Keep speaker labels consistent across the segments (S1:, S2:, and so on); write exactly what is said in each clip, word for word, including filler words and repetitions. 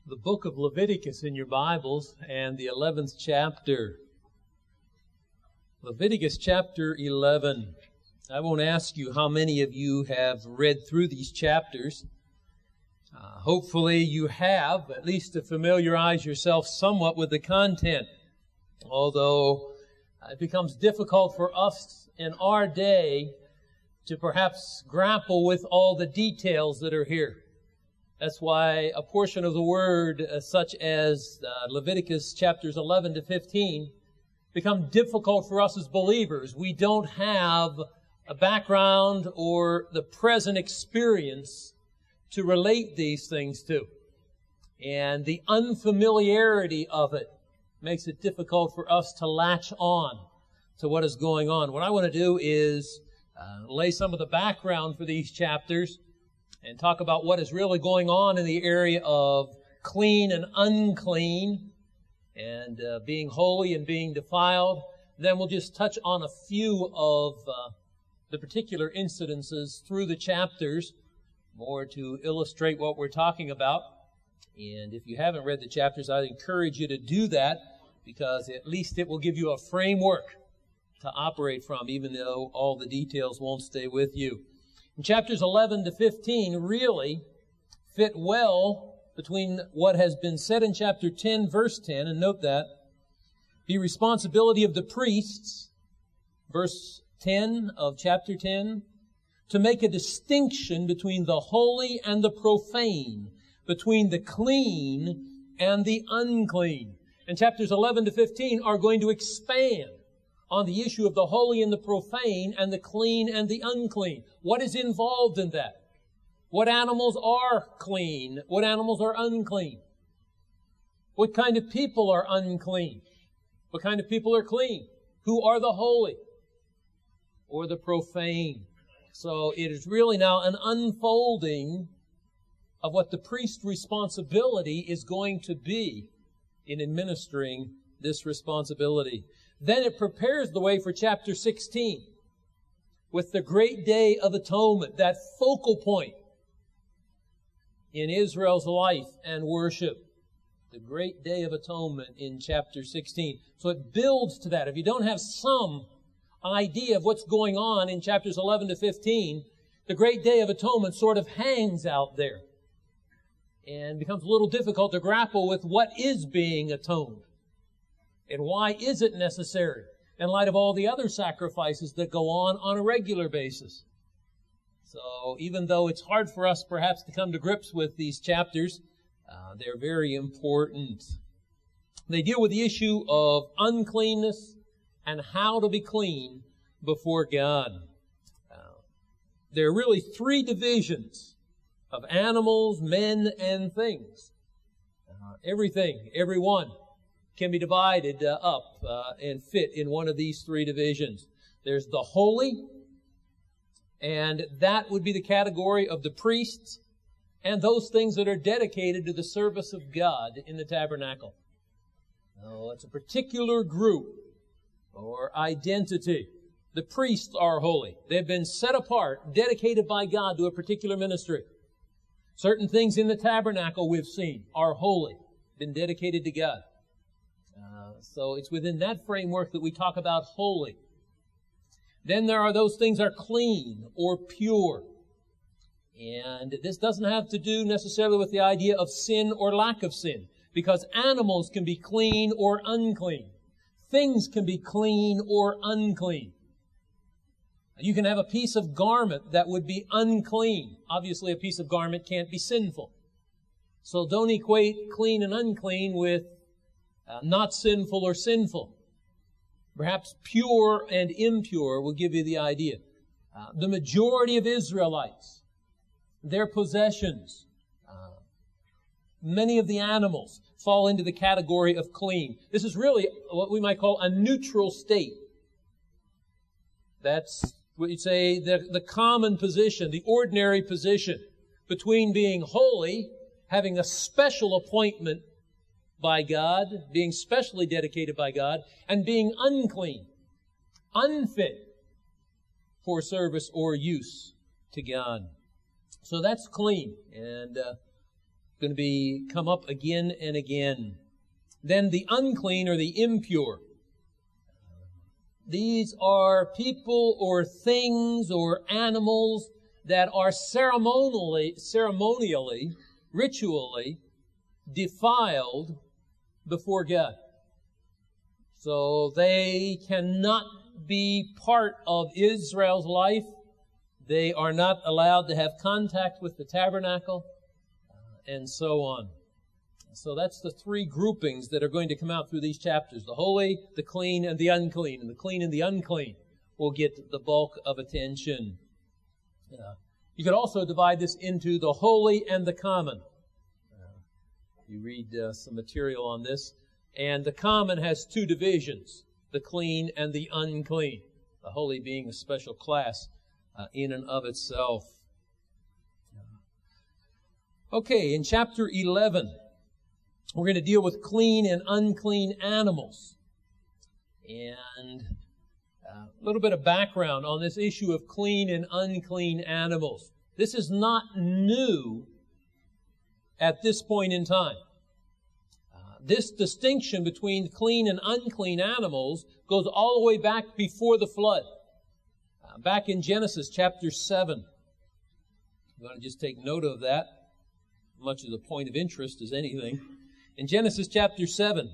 S1: the book of Leviticus in your Bibles and the eleventh chapter. Leviticus chapter eleven. I won't ask you how many of you have read through these chapters. Uh, hopefully you have, at least to familiarize yourself somewhat with the content. Although it becomes difficult for us in our day to perhaps grapple with all the details that are here. That's why a portion of the Word, uh, such as uh, Leviticus chapters eleven to fifteen, become difficult for us as believers. We don't have a background or the present experience to relate these things to. And the unfamiliarity of it makes it difficult for us to latch on to what is going on. What I want to do is uh, lay some of the background for these chapters and talk about what is really going on in the area of clean and unclean, and uh, being holy and being defiled. Then we'll just touch on a few of uh, the particular incidences through the chapters, more to illustrate what we're talking about. And if you haven't read the chapters, I encourage you to do that, because at least it will give you a framework to operate from, even though all the details won't stay with you. And chapters eleven to fifteen really fit well between what has been said in chapter ten, verse ten, and note that, the responsibility of the priests, verse ten of chapter ten, to make a distinction between the holy and the profane, between the clean and the unclean. And chapters eleven to fifteen are going to expand on the issue of the holy and the profane and the clean and the unclean. What is involved in that? What animals are clean? What animals are unclean? What kind of people are unclean? What kind of people are clean? Who are the holy or the profane? So it is really now an unfolding of what the priest's responsibility is going to be in administering this responsibility. Then it prepares the way for chapter sixteen with the great day of atonement, that focal point in Israel's life and worship. The great day of atonement in chapter sixteen. So it builds to that. If you don't have some idea of what's going on in chapters eleven to fifteen, the great day of atonement sort of hangs out there and becomes a little difficult to grapple with what is being atoned. And why is it necessary in light of all the other sacrifices that go on on a regular basis? So even though it's hard for us perhaps to come to grips with these chapters, uh, they're very important. They deal with the issue of uncleanness and how to be clean before God. Uh, there are really three divisions of animals, men, and things. Uh, everything, everyone, can be divided uh, up uh, and fit in one of these three divisions. There's the holy, and that would be the category of the priests and those things that are dedicated to the service of God in the tabernacle. Oh, it's a particular group or identity. The priests are holy. They've been set apart, dedicated by God to a particular ministry. Certain things in the tabernacle we've seen are holy, been dedicated to God. Uh, so it's within that framework that we talk about holy. Then there are those things that are clean or pure. And this doesn't have to do necessarily with the idea of sin or lack of sin, because animals can be clean or unclean. Things can be clean or unclean. You can have a piece of garment that would be unclean. Obviously, a piece of garment can't be sinful. So don't equate clean and unclean with uh, not sinful or sinful. Perhaps pure and impure will give you the idea. Uh, the majority of Israelites, their possessions, uh, many of the animals fall into the category of clean. This is really what we might call a neutral state. That's what you'd say the, the common position, the ordinary position between being holy, having a special appointment by God, being specially dedicated by God, and being unclean, unfit for service or use to God. So that's clean. And uh, going to be come up again and again. Then the unclean or the impure. These are people or things or animals that are ceremonially, ceremonially, ritually defiled before God. So they cannot be part of Israel's life. They are not allowed to have contact with the tabernacle, uh, and so on. So that's the three groupings that are going to come out through these chapters. The holy, the clean, and the unclean. And the clean and the unclean will get the bulk of attention. Uh, you could also divide this into the holy and the common. Uh, you read uh, some material on this. And the common has two divisions, the clean and the unclean. The holy being a special class uh, in and of itself. Okay, in chapter eleven, we're going to deal with clean and unclean animals. And uh, a little bit of background on this issue of clean and unclean animals. This is not new at this point in time. Uh, this distinction between clean and unclean animals goes all the way back before the flood. Uh, back in Genesis chapter seven. I'm going to just take note of that, much as a point of interest as anything. In Genesis chapter seven,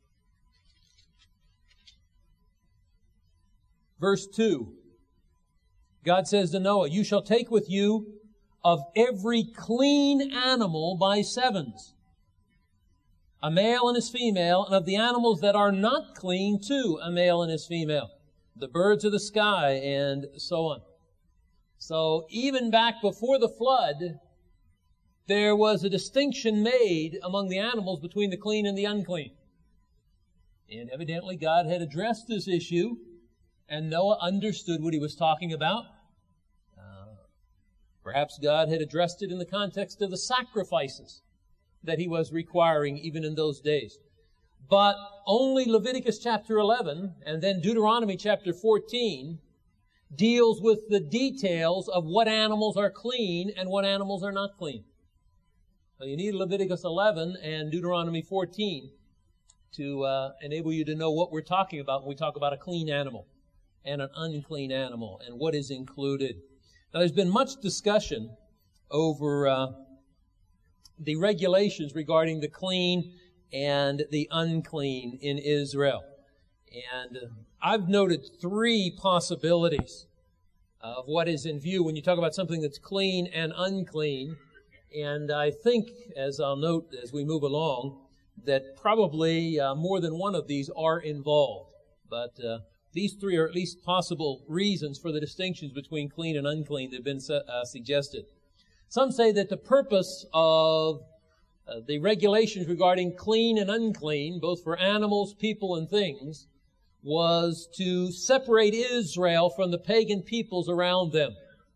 S1: verse two, God says to Noah, "You shall take with you of every clean animal by sevens, a male and his female, and of the animals that are not clean too, a male and his female, the birds of the sky," and so on. So even back before the flood, there was a distinction made among the animals between the clean and the unclean. And evidently God had addressed this issue, and Noah understood what he was talking about. Uh, perhaps God had addressed it in the context of the sacrifices that he was requiring even in those days. But only Leviticus chapter eleven and then Deuteronomy chapter fourteen deals with the details of what animals are clean and what animals are not clean. So you need Leviticus eleven and Deuteronomy fourteen to uh, enable you to know what we're talking about when we talk about a clean animal and an unclean animal and what is included. Now, there's been much discussion over uh, the regulations regarding the clean and the unclean in Israel. And uh, I've noted three possibilities of what is in view when you talk about something that's clean and unclean. And I think, as I'll note as we move along, that probably uh, more than one of these are involved. But uh, these three are at least possible reasons for the distinctions between clean and unclean that have been uh, suggested. Some say that the purpose of uh, the regulations regarding clean and unclean, both for animals, people, and things, was to separate Israel from the pagan peoples around them,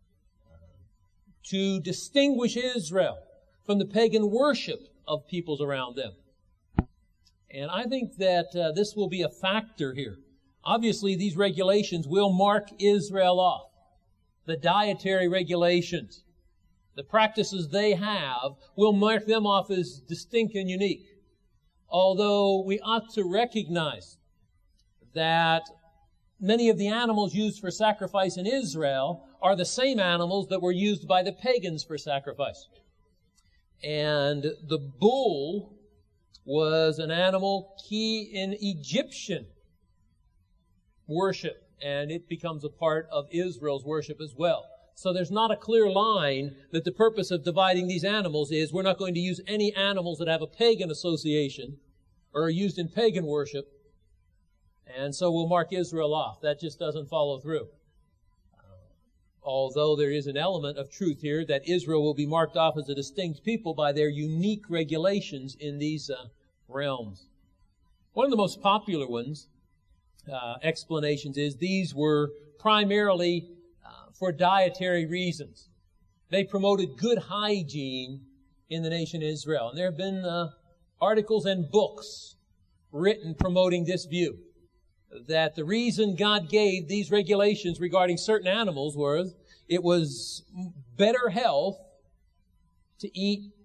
S1: to distinguish Israel from the pagan worship of peoples around them. And I think that uh, this will be a factor here. Obviously, these regulations will mark Israel off. The dietary regulations, the practices they have, will mark them off as distinct and unique. Although we ought to recognize that many of the animals used for sacrifice in Israel are the same animals that were used by the pagans for sacrifice. And the bull was an animal key in Egyptian worship, and it becomes a part of Israel's worship as well. So there's not a clear line that the purpose of dividing these animals is we're not going to use any animals that have a pagan association or are used in pagan worship, and so we'll mark Israel off. That just doesn't follow through. Although there is an element of truth here that Israel will be marked off as a distinct people by their unique regulations in these uh, realms. One of the most popular ones, uh, explanations is these were primarily uh, for dietary reasons. They promoted good hygiene in the nation Israel. And there have been uh, articles and books written promoting this view, that the reason God gave these regulations regarding certain animals was it was better health to eat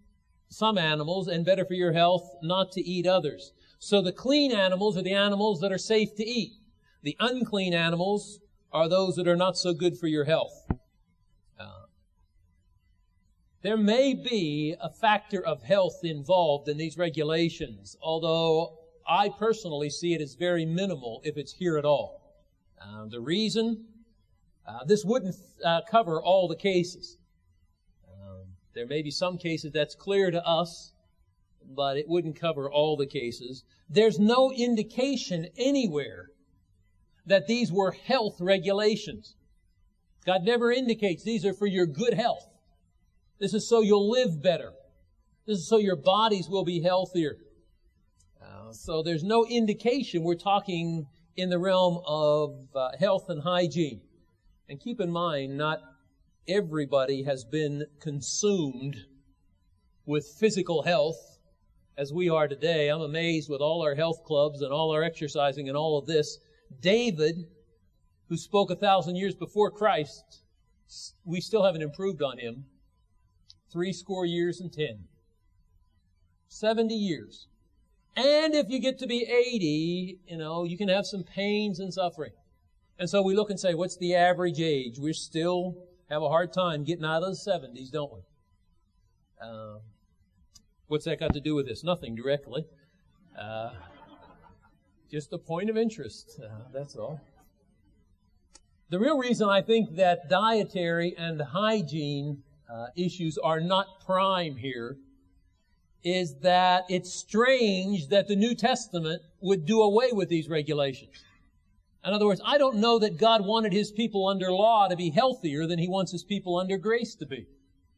S1: some animals and better for your health not to eat others. So the clean animals are the animals that are safe to eat. The unclean animals are those that are not so good for your health. Uh, there may be a factor of health involved in these regulations, although I personally see it as very minimal if it's here at all. Uh, the reason, uh, this wouldn't uh, cover all the cases. Um, there may be some cases that's clear to us, but it wouldn't cover all the cases. There's no indication anywhere that these were health regulations. God never indicates these are for your good health. This is so you'll live better. This is so your bodies will be healthier. Uh, so there's no indication we're talking in the realm of uh, health and hygiene. And keep in mind, not everybody has been consumed with physical health as we are today. I'm amazed with all our health clubs and all our exercising and all of this. David, who spoke a thousand years before Christ, we still haven't improved on him. Three score years and ten. Seventy years. And if you get to be eighty, you know, you can have some pains and suffering. And so we look and say, what's the average age? We still have a hard time getting out of the seventies, don't we? Uh, what's that got to do with this? Nothing directly. Uh, just a point of interest, uh, that's all. The real reason I think that dietary and hygiene uh, issues are not prime here is that it's strange that the New Testament would do away with these regulations. In other words, I don't know that God wanted His people under law to be healthier than He wants His people under grace to be.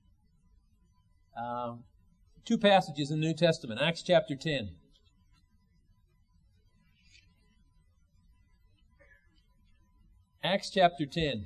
S1: Uh, two passages in the New Testament. Acts chapter ten. Acts chapter ten.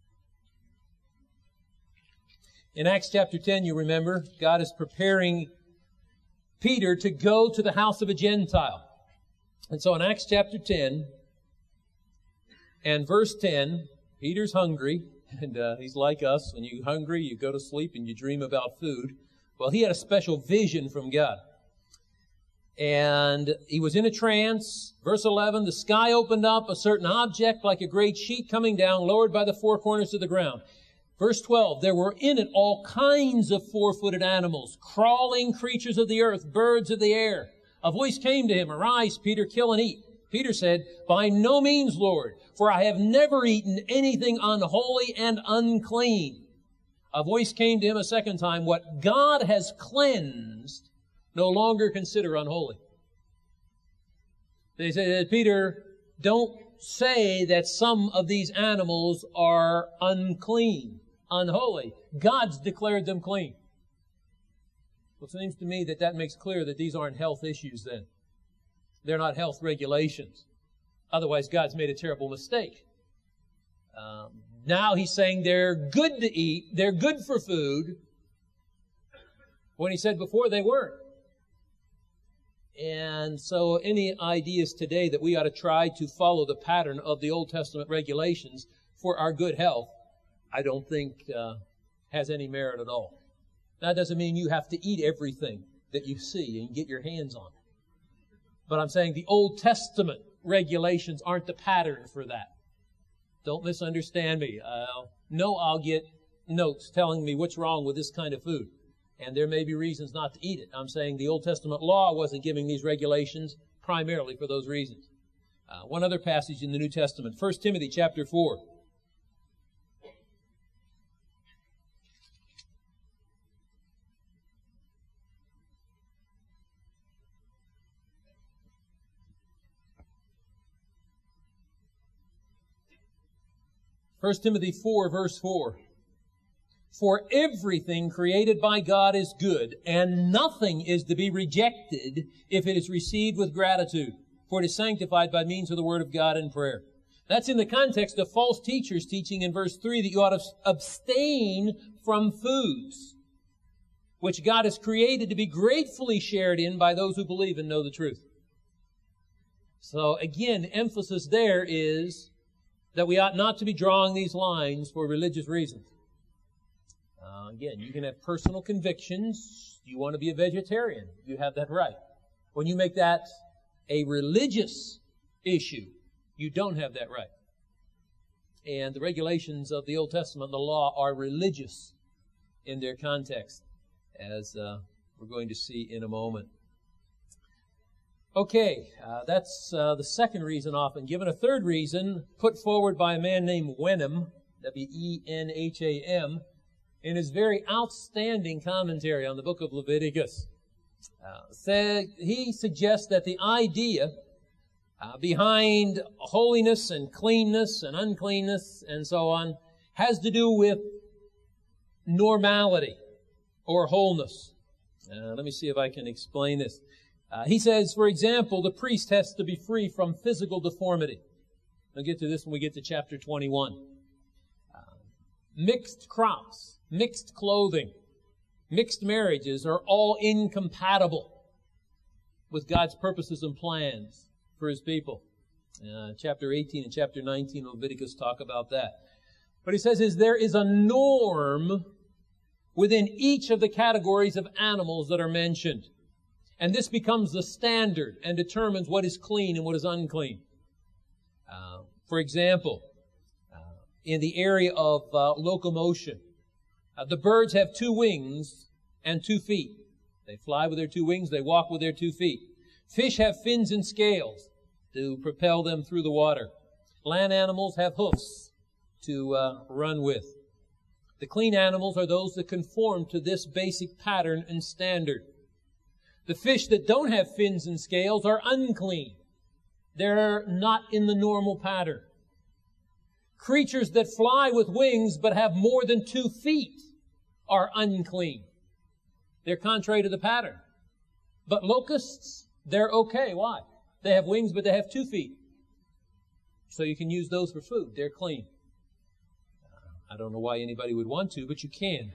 S1: In Acts chapter ten, you remember, God is preparing Peter to go to the house of a Gentile. And so in Acts chapter ten and verse ten, Peter's hungry, and uh, he's like us. When you're hungry, you go to sleep and you dream about food. Well, he had a special vision from God. And he was in a trance. Verse eleven, the sky opened up, a certain object like a great sheet coming down, lowered by the four corners of the ground. Verse twelve, there were in it all kinds of four-footed animals, crawling creatures of the earth, birds of the air. A voice came to him, arise, Peter, kill and eat. Peter said, by no means, Lord, for I have never eaten anything unholy and unclean. A voice came to him a second time, what God has cleansed, no longer consider unholy. They said, Peter, don't say that some of these animals are unclean, unholy. God's declared them clean. Well, it seems to me that that makes clear that these aren't health issues then. They're not health regulations. Otherwise, God's made a terrible mistake. Um, now He's saying they're good to eat, they're good for food, when He said before they weren't. And so any ideas today that we ought to try to follow the pattern of the Old Testament regulations for our good health, I don't think uh, has any merit at all. That doesn't mean you have to eat everything that you see and get your hands on. But I'm saying the Old Testament regulations aren't the pattern for that. Don't misunderstand me. Uh, no, I'll get notes telling me what's wrong with this kind of food. And there may be reasons not to eat it. I'm saying the Old Testament law wasn't giving these regulations primarily for those reasons. Uh, one other passage in the New Testament, First Timothy chapter four. First Timothy four, verse four. For everything created by God is good, and nothing is to be rejected if it is received with gratitude, for it is sanctified by means of the Word of God and prayer. That's in the context of false teachers teaching in verse three that you ought to abstain from foods, which God has created to be gratefully shared in by those who believe and know the truth. So again, emphasis there is that we ought not to be drawing these lines for religious reasons. Uh, Now, again, you can have personal convictions. You want to be a vegetarian. You have that right. When you make that a religious issue, you don't have that right. And the regulations of the Old Testament, the law, are religious in their context, as uh, we're going to see in a moment. Okay, uh, that's uh, the second reason often given. A third reason put forward by a man named Wenham, W E N H A M, in his very outstanding commentary on the book of Leviticus. Uh, said, he suggests that the idea uh, behind holiness and cleanness and uncleanness and so on has to do with normality or wholeness. Uh, let me see if I can explain this. Uh, he says, for example, the priest has to be free from physical deformity. I'll get to this when we get to chapter twenty-one. Uh, mixed crops, mixed clothing, mixed marriages are all incompatible with God's purposes and plans for His people. Uh, chapter eighteen and chapter nineteen of Leviticus talk about that. What he says is there is a norm within each of the categories of animals that are mentioned. And this becomes the standard and determines what is clean and what is unclean. Uh, for example, uh, in the area of uh, locomotion, uh, the birds have two wings and two feet. They fly with their two wings, they walk with their two feet. Fish have fins and scales to propel them through the water. Land animals have hoofs to uh, run with. The clean animals are those that conform to this basic pattern and standard. The fish that don't have fins and scales are unclean. They're not in the normal pattern. Creatures that fly with wings but have more than two feet are unclean. They're contrary to the pattern. But locusts, they're okay. Why? They have wings, but they have two feet. So you can use those for food. They're clean. I don't know why anybody would want to, but you can.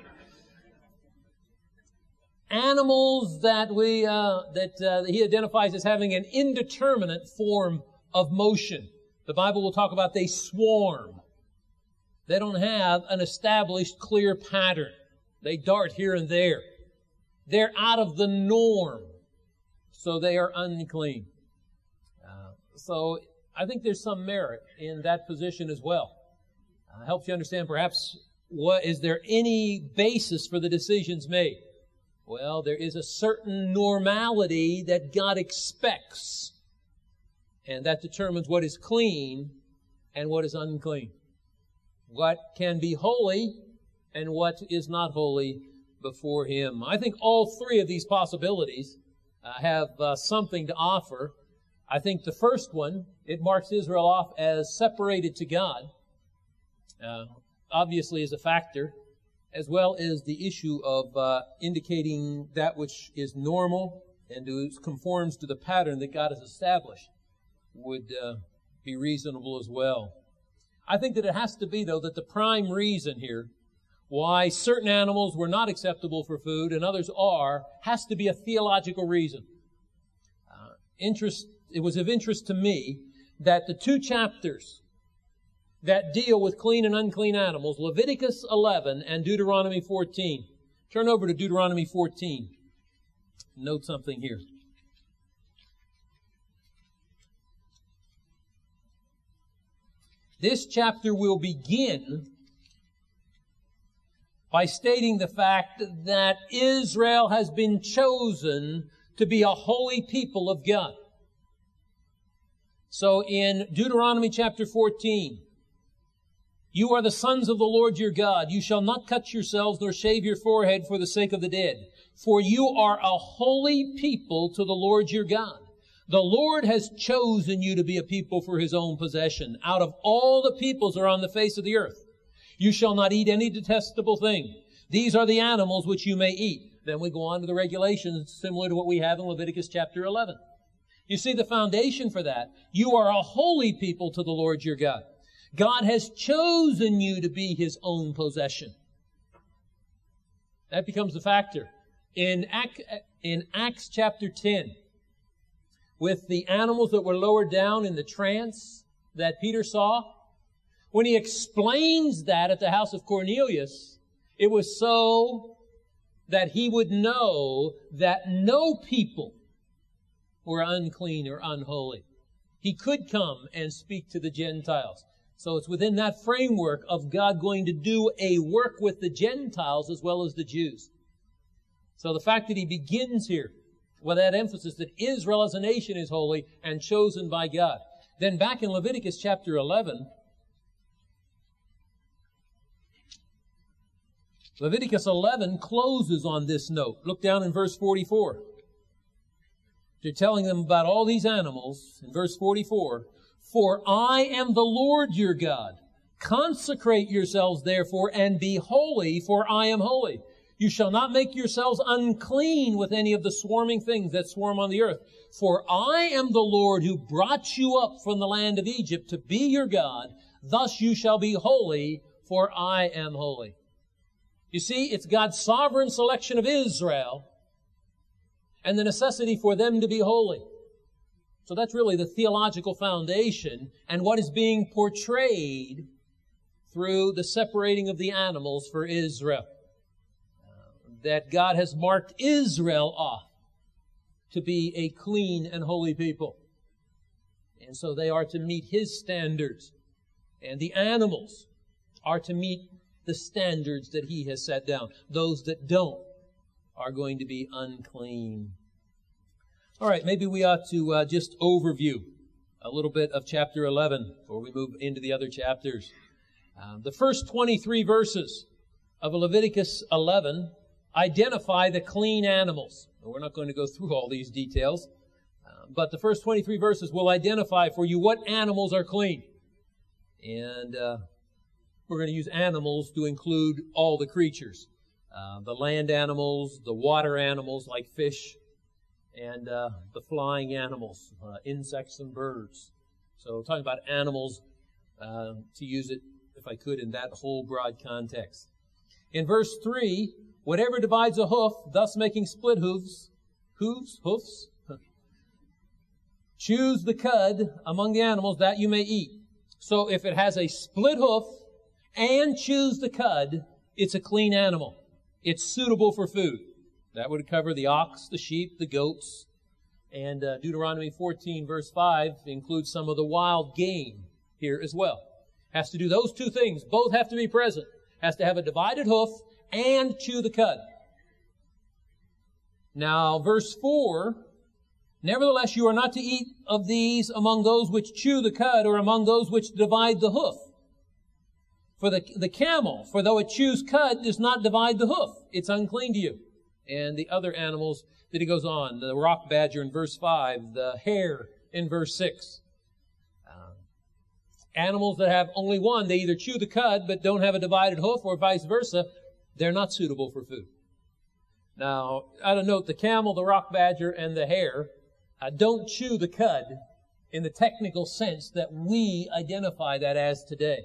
S1: Animals that we uh, that, uh, that he identifies as having an indeterminate form of motion. The Bible will talk about they swarm. They don't have an established clear pattern. They dart here and there. They're out of the norm, so they are unclean. Uh, so I think there's some merit in that position as well. Uh, helps you understand perhaps what is there any basis for the decisions made. Well, there is a certain normality that God expects, and that determines what is clean and what is unclean. What can be holy and what is not holy before Him. I think all three of these possibilities uh, have uh, something to offer. I think the first one, it marks Israel off as separated to God, uh, obviously is a factor, as well as the issue of uh, indicating that which is normal and conforms to the pattern that God has established would uh, be reasonable as well. I think that it has to be, though, that the prime reason here why certain animals were not acceptable for food and others are has to be a theological reason. Uh, interest. It was of interest to me that the two chapters that deal with clean and unclean animals, Leviticus eleven and Deuteronomy fourteen. Turn over to Deuteronomy fourteen. Note something here. This chapter will begin by stating the fact that Israel has been chosen to be a holy people of God. So in Deuteronomy chapter fourteen, you are the sons of the Lord your God. You shall not cut yourselves nor shave your forehead for the sake of the dead. For you are a holy people to the Lord your God. The Lord has chosen you to be a people for His own possession out of all the peoples that are on the face of the earth. You shall not eat any detestable thing. These are the animals which you may eat. Then we go on to the regulations similar to what we have in Leviticus chapter eleven. You see the foundation for that. You are a holy people to the Lord your God. God has chosen you to be His own possession. That becomes the factor. In, in Acts chapter ten, with the animals that were lowered down in the trance that Peter saw, when he explains that at the house of Cornelius, It was so that he would know that no people were unclean or unholy. He could come and speak to the Gentiles. So it's within that framework of God going to do a work with the Gentiles as well as the Jews. So the fact that he begins here with that emphasis that Israel as a nation is holy and chosen by God. Then back in Leviticus chapter eleven, Leviticus eleven closes on this note. Look down in verse forty-four. They're telling them about all these animals. In verse forty-four, "For I am the Lord your God. Consecrate yourselves therefore and be holy, for I am holy. You shall not make yourselves unclean with any of the swarming things that swarm on the earth. For I am the Lord who brought you up from the land of Egypt to be your God. Thus you shall be holy, for I am holy." You see, it's God's sovereign selection of Israel and the necessity for them to be holy. So that's really the theological foundation and what is being portrayed through the separating of the animals for Israel. That God has marked Israel off to be a clean and holy people. And so they are to meet His standards. And the animals are to meet the standards that He has set down. Those that don't are going to be unclean. All right, maybe we ought to uh, just overview a little bit of chapter eleven before we move into the other chapters. Uh, the first twenty-three verses of Leviticus eleven identify the clean animals. We're not going to go through all these details, uh, but the first twenty-three verses will identify for you what animals are clean. And uh, we're going to use animals to include all the creatures. Uh, the land animals, the water animals like fish, and uh, the flying animals, uh, insects and birds. So talking about animals, uh, to use it, if I could, in that whole broad context. In verse three, whatever divides a hoof, thus making split hoofs, hooves, hoofs, choose the cud among the animals that you may eat. So if it has a split hoof and chews the cud, it's a clean animal. It's suitable for food. That would cover the ox, the sheep, the goats. And uh, Deuteronomy fourteen, verse five, includes some of the wild game here as well. Has to do those two things. Both have to be present. Has to have a divided hoof and chew the cud. Now, verse four, nevertheless, you are not to eat of these among those which chew the cud or among those which divide the hoof. For the, the camel, for though it chews cud, does not divide the hoof. It's unclean to you. And the other animals that he goes on, the rock badger in verse five, the hare in verse six. Uh, animals that have only one, they either chew the cud but don't have a divided hoof, or vice versa, they're not suitable for food. Now, out of note, the camel, the rock badger, and the hare uh, don't chew the cud in the technical sense that we identify that as today.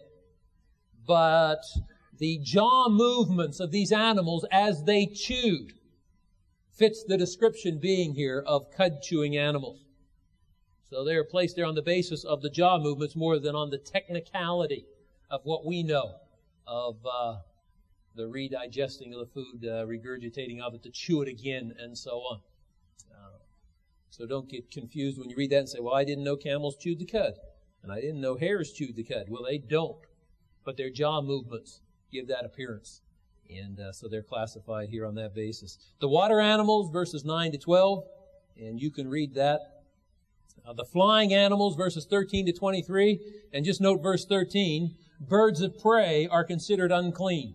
S1: But the jaw movements of these animals as they chewed fits the description being here of cud-chewing animals. So they are placed there on the basis of the jaw movements more than on the technicality of what we know of uh, the redigesting of the food, uh, regurgitating of it to chew it again, and so on. Uh, so don't get confused when you read that and say, well, I didn't know camels chewed the cud, and I didn't know hares chewed the cud. Well, they don't, but their jaw movements give that appearance. And uh, so they're classified here on that basis. The water animals, verses nine to twelve, and you can read that. Uh, the flying animals, verses thirteen to twenty-three, and just note verse thirteen, birds of prey are considered unclean.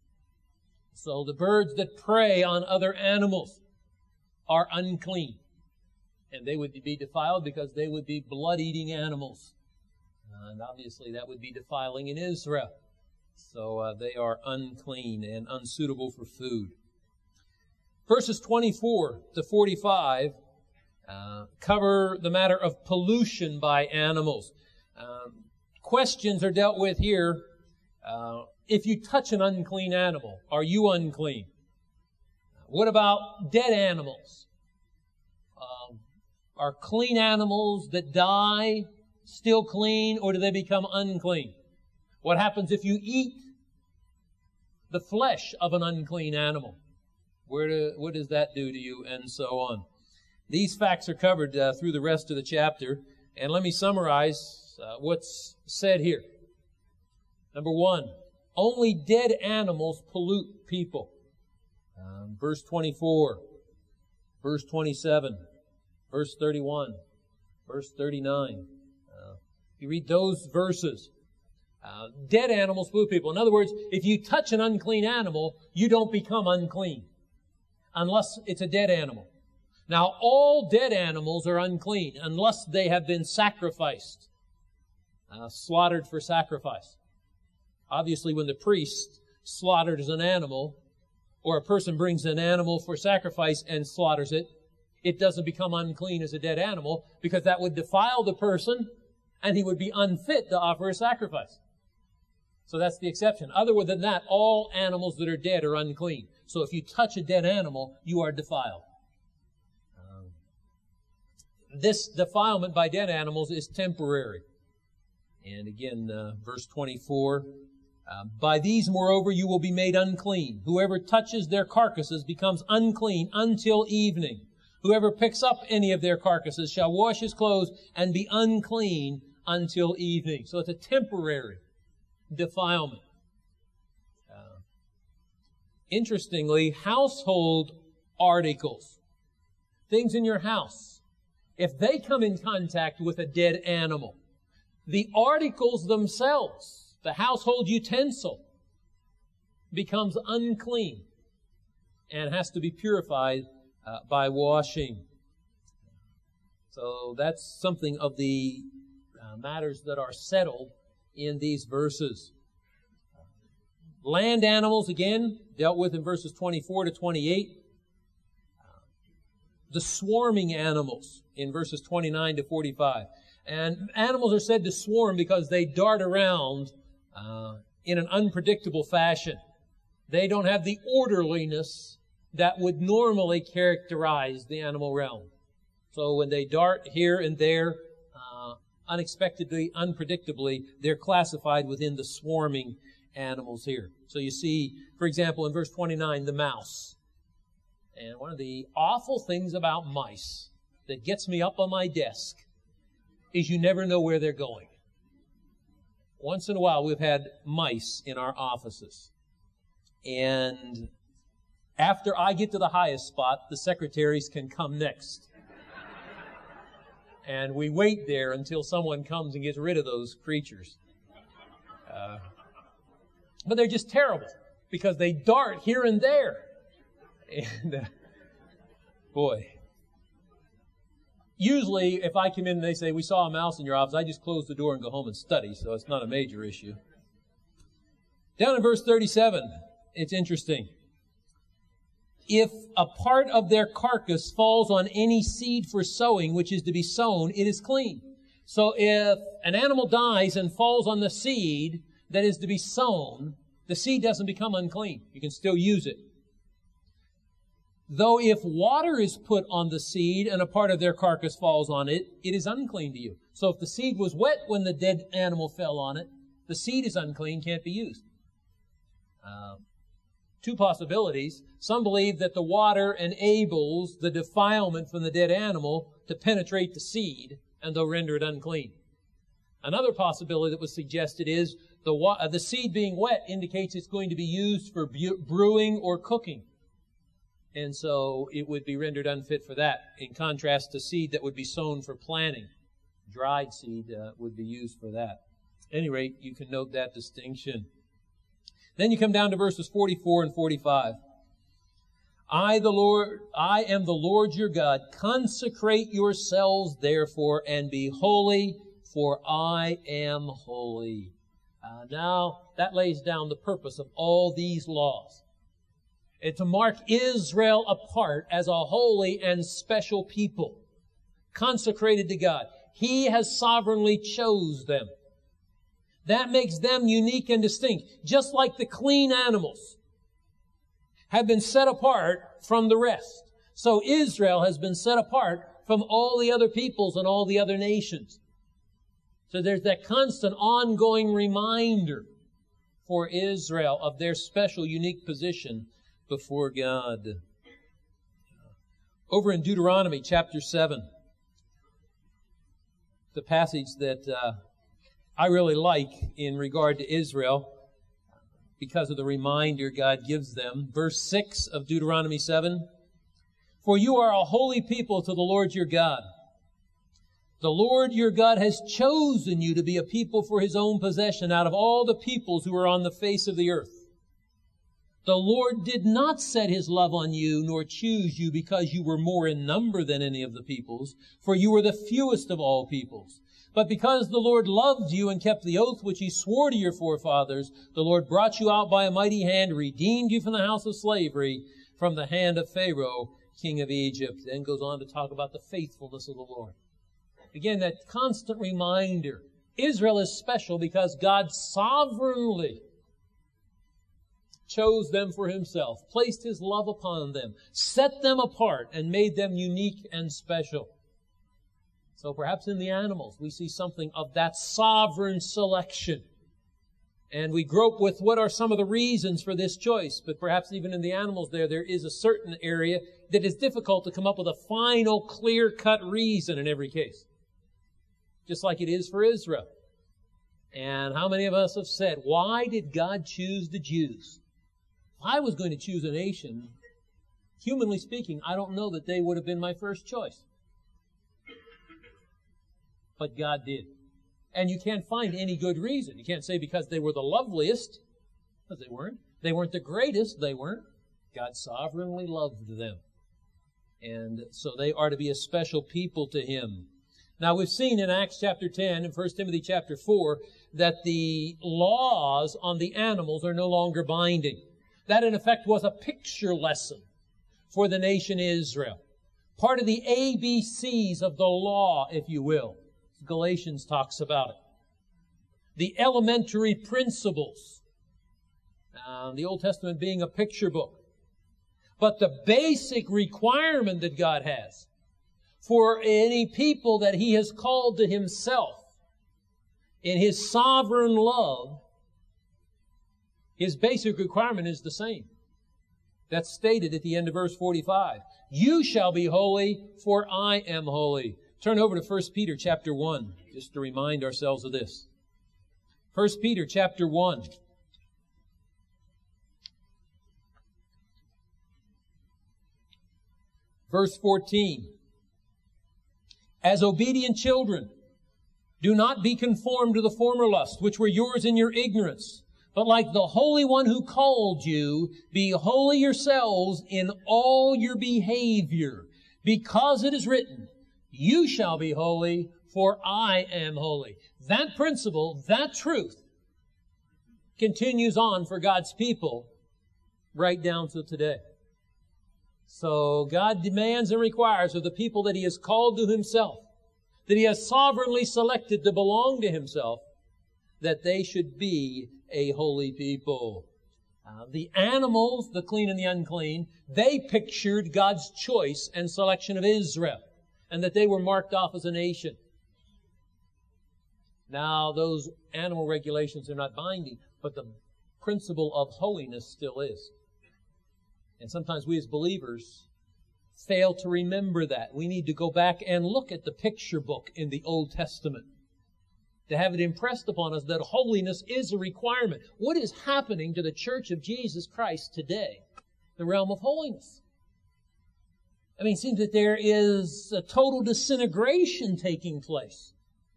S1: So the birds that prey on other animals are unclean. And they would be defiled because they would be blood-eating animals. Uh, and obviously that would be defiling in Israel. So uh, they are unclean and unsuitable for food. Verses twenty-four to forty-five uh, cover the matter of pollution by animals. Um, questions are dealt with here. Uh, if you touch an unclean animal, are you unclean? What about dead animals? Uh, are clean animals that die still clean, or do they become unclean? What happens if you eat the flesh of an unclean animal. Where do, what does that do to you? And so on. These facts are covered uh, through the rest of the chapter. And let me summarize uh, what's said here. Number one, only dead animals pollute people. Um, verse twenty-four, verse twenty-seven, verse thirty-one, verse thirty-nine. Uh, you read those verses. Uh, dead animals pollute people. In other words, if you touch an unclean animal, you don't become unclean unless it's a dead animal. Now, all dead animals are unclean unless they have been sacrificed, uh, slaughtered for sacrifice. Obviously, when the priest slaughters an animal, or a person brings an animal for sacrifice and slaughters it, it doesn't become unclean as a dead animal, because that would defile the person and he would be unfit to offer a sacrifice. So that's the exception. Other than that, all animals that are dead are unclean. So if you touch a dead animal, you are defiled. Um, this defilement by dead animals is temporary. And again, uh, verse twenty-four, uh, by these, moreover, you will be made unclean. Whoever touches their carcasses becomes unclean until evening. Whoever picks up any of their carcasses shall wash his clothes and be unclean until evening. So it's a temporary defilement. Uh, interestingly, household articles, things in your house, if they come in contact with a dead animal, the articles themselves, the household utensil, becomes unclean and has to be purified uh, by washing. So that's something of the uh, matters that are settled in these verses. Land animals, again, dealt with in verses twenty-four to twenty-eight. The swarming animals in verses twenty-nine to forty-five. And animals are said to swarm because they dart around uh, in an unpredictable fashion. They don't have the orderliness that would normally characterize the animal realm. So when they dart here and there, uh, unexpectedly, unpredictably, they're classified within the swarming animals here. So you see, for example, in verse twenty-nine, the mouse. And one of the awful things about mice that gets me up on my desk is you never know where they're going. Once in a while, we've had mice in our offices. And after I get to the highest spot, the secretaries can come next. And we wait there until someone comes and gets rid of those creatures. Uh, but they're just terrible because they dart here and there. And, uh, boy. Usually, if I come in and they say, we saw a mouse in your office, I just close the door and go home and study, so it's not a major issue. Down in verse thirty-seven, it's interesting. If a part of their carcass falls on any seed for sowing, which is to be sown, it is clean. So if an animal dies and falls on the seed that is to be sown, the seed doesn't become unclean. You can still use it. Though if water is put on the seed and a part of their carcass falls on it, it is unclean to you. So if the seed was wet when the dead animal fell on it, the seed is unclean, can't be used. Uh, two possibilities. Some believe that the water enables the defilement from the dead animal to penetrate the seed and they'll render it unclean. Another possibility that was suggested is the, wa- uh, the seed being wet indicates it's going to be used for bu- brewing or cooking. And so it would be rendered unfit for that, in contrast to seed that would be sown for planting. Dried seed uh, would be used for that. At any rate, you can note that distinction. Then you come down to verses forty-four and forty-five. I, the Lord, I am the Lord your God. Consecrate yourselves, therefore, and be holy, for I am holy. Uh, now, that lays down the purpose of all these laws. It's to mark Israel apart as a holy and special people, consecrated to God. He has sovereignly chose them. That makes them unique and distinct, just like the clean animals have been set apart from the rest. So Israel has been set apart from all the other peoples and all the other nations. So there's that constant ongoing reminder for Israel of their special, unique position before God. Over in Deuteronomy chapter seven, the passage that uh, I really like in regard to Israel because of the reminder God gives them. Verse six of Deuteronomy seven, "For you are a holy people to the Lord your God. The Lord your God has chosen you to be a people for His own possession out of all the peoples who are on the face of the earth. The Lord did not set His love on you, nor choose you because you were more in number than any of the peoples, for you were the fewest of all peoples. But because the Lord loved you and kept the oath which He swore to your forefathers, the Lord brought you out by a mighty hand, redeemed you from the house of slavery, from the hand of Pharaoh, king of Egypt." Then goes on to talk about the faithfulness of the Lord. Again, that constant reminder. Israel is special because God sovereignly chose them for Himself, placed His love upon them, set them apart, and made them unique and special. So perhaps in the animals we see something of that sovereign selection. And we grope with what are some of the reasons for this choice. But perhaps even in the animals there, there is a certain area that is difficult to come up with a final, clear-cut reason in every case. Just like it is for Israel. And how many of us have said, why did God choose the Jews? If I was going to choose a nation, humanly speaking, I don't know that they would have been my first choice. But God did. And you can't find any good reason. You can't say because they were the loveliest, because they weren't. They weren't the greatest, they weren't. God sovereignly loved them. And so they are to be a special people to Him. Now we've seen in Acts chapter ten and First Timothy chapter four that the laws on the animals are no longer binding. That in effect was a picture lesson for the nation Israel. Part of the A B Cs of the law, if you will. Galatians talks about it. The elementary principles. Uh, the Old Testament being a picture book. But the basic requirement that God has for any people that He has called to Himself in His sovereign love, His basic requirement is the same. That's stated at the end of verse forty-five. "You shall be holy, for I am holy." Turn over to First Peter chapter one, just to remind ourselves of this. First Peter chapter one. Verse fourteen. "As obedient children, do not be conformed to the former lusts, which were yours in your ignorance. But like the Holy One who called you, be holy yourselves in all your behavior. Because it is written, you shall be holy, for I am holy." That principle, that truth, continues on for God's people right down to today. So God demands and requires of the people that He has called to Himself, that He has sovereignly selected to belong to Himself, that they should be a holy people. Uh, the animals, the clean and the unclean, they pictured God's choice and selection of Israel, and that they were marked off as a nation. Now, those animal regulations are not binding, but the principle of holiness still is. And sometimes we as believers fail to remember that. We need to go back and look at the picture book in the Old Testament to have it impressed upon us that holiness is a requirement. What is happening to the Church of Jesus Christ today? The realm of holiness. I mean, it seems that there is a total disintegration taking place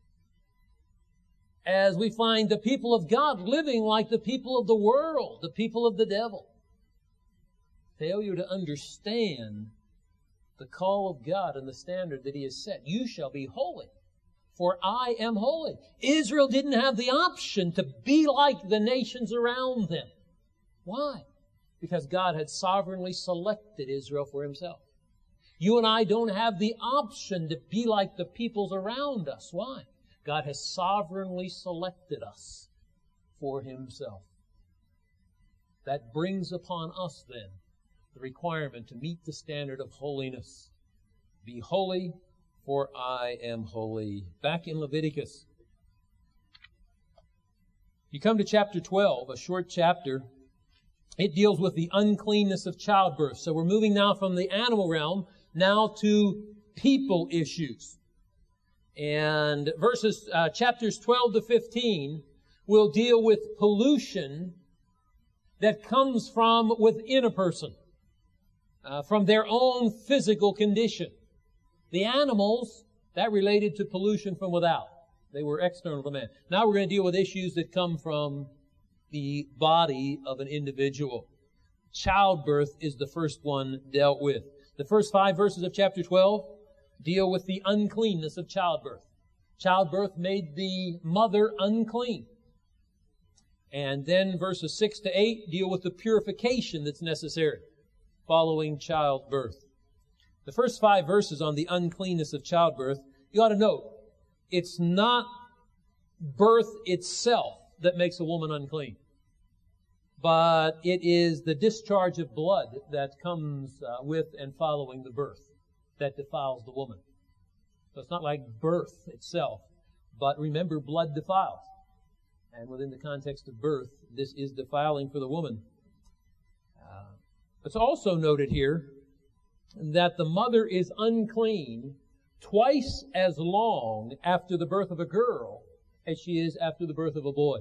S1: as we find the people of God living like the people of the world, the people of the devil. Failure to understand the call of God and the standard that He has set. You shall be holy, for I am holy. Israel didn't have the option to be like the nations around them. Why? Because God had sovereignly selected Israel for Himself. You and I don't have the option to be like the peoples around us. Why? God has sovereignly selected us for Himself. That brings upon us then the requirement to meet the standard of holiness. Be holy, for I am holy. Back in Leviticus, You come to chapter twelve, a short chapter. It deals with the uncleanness of childbirth. So we're moving now from the animal realm now to people issues. And verses, uh, chapters twelve to fifteen will deal with pollution that comes from within a person, uh, from their own physical condition. The animals, that related to pollution from without. They were external to man. Now we're going to deal with issues that come from the body of an individual. Childbirth is the first one dealt with. The first five verses of chapter twelve deal with the uncleanness of childbirth. Childbirth made the mother unclean. And then verses six to eight deal with the purification that's necessary following childbirth. The first five verses on the uncleanness of childbirth, you ought to note, it's not birth itself that makes a woman unclean, but it is the discharge of blood that comes uh, with and following the birth that defiles the woman. So it's not like birth itself, but remember, blood defiles. And within the context of birth, this is defiling for the woman. Uh, it's also noted here that the mother is unclean twice as long after the birth of a girl as she is after the birth of a boy.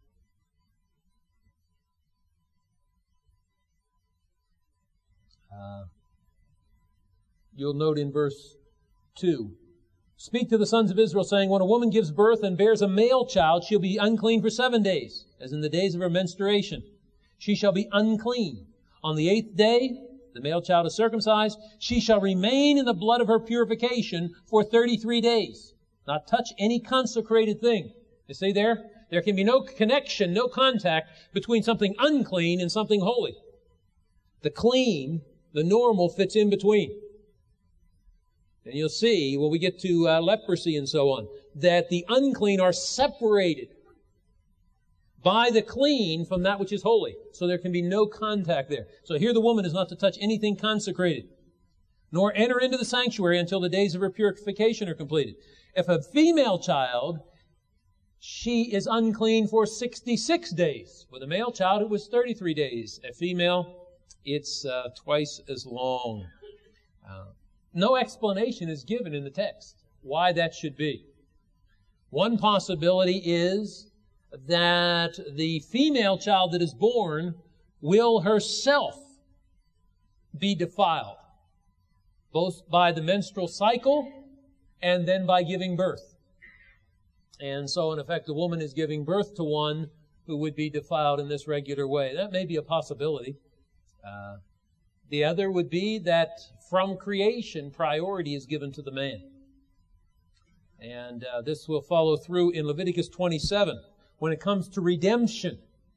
S1: Uh, you'll note in verse two, "Speak to the sons of Israel, saying, when a woman gives birth and bears a male child, she'll be unclean for seven days, as in the days of her menstruation. She shall be unclean. On the eighth day, the male child is circumcised. She shall remain in the blood of her purification for thirty-three days. Not touch any consecrated thing." You see there? There can be no connection, no contact between something unclean and something holy. The clean, the normal, fits in between. And you'll see when we get to uh, leprosy and so on, that the unclean are separated by the clean from that which is holy. So there can be no contact there. So here the woman is not to touch anything consecrated, nor enter into the sanctuary until the days of her purification are completed. If a female child, she is unclean for sixty-six days. With a male child, it was thirty-three days. A female, it's uh, twice as long. Uh, no explanation is given in the text why that should be. One possibility is that the female child that is born will herself be defiled, both by the menstrual cycle and then by giving birth. And so, in effect, the woman is giving birth to one who would be defiled in this regular way. That may be a possibility. Uh, the other would be that from creation, priority is given to the man. And uh, this will follow through in Leviticus twenty-seven. When it comes to redemption,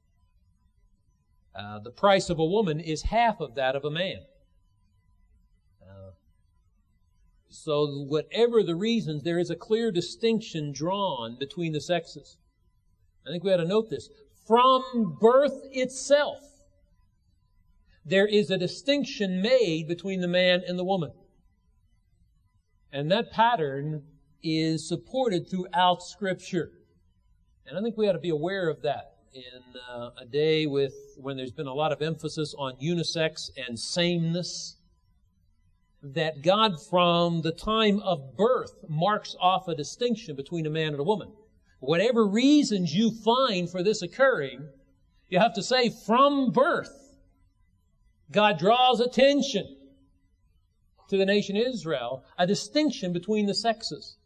S1: uh, the price of a woman is half of that of a man. Uh, so whatever the reasons, there is a clear distinction drawn between the sexes. I think we ought to note this. From birth itself, there is a distinction made between the man and the woman. And that pattern is supported throughout Scripture. And I think we ought to be aware of that in uh, a day with when there's been a lot of emphasis on unisex and sameness, that God from the time of birth marks off a distinction between a man and a woman. Whatever reasons you find for this occurring, you have to say from birth, God draws attention to the nation Israel, a distinction between the sexes.